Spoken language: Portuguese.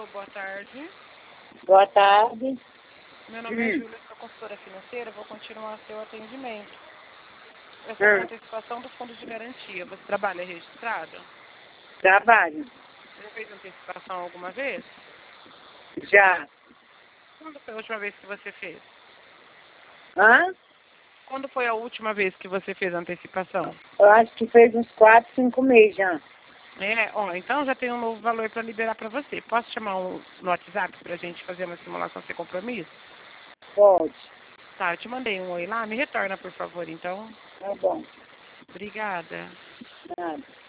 boa tarde. Boa tarde. Meu nome é Júlia, sou consultora financeira, vou continuar seu atendimento. É sobre a antecipação do fundo de garantia. Você trabalha registrado? Trabalho. Já fez antecipação alguma vez? Já. Quando foi a última vez que você fez? Hã? Quando foi a última vez que você fez a antecipação? Eu acho que fez uns 4, 5 meses já. Então já tem um novo valor para liberar para você. Posso chamar no WhatsApp para a gente fazer uma simulação sem compromisso? Pode. Tá, eu te mandei um oi lá. Me retorna, por favor, então. Tá bom. Obrigada. Nada.